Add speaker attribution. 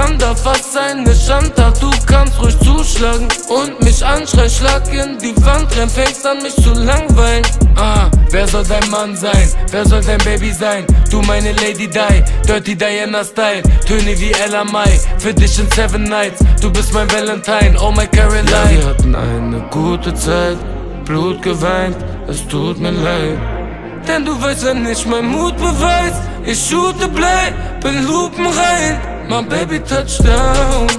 Speaker 1: kann da fast sein, ne Schanta, du kannst ruhig zuschlagen und mich anschreien, schlag in die Wand, renn, fängst an mich zu langweilen. Wer soll dein Mann sein? Wer soll dein Baby sein? Du meine Lady Di, Dirty Diana Style, Töne wie Ella Mai, für dich in 7 Nights, du bist mein Valentine, oh my Caroline. Ja, wir hatten eine gute Zeit, Blut geweint, es tut mir leid. Denn du weißt, wenn ich mein Mut beweis, ich shoote bleib, bin lupenrein, my baby touchdown.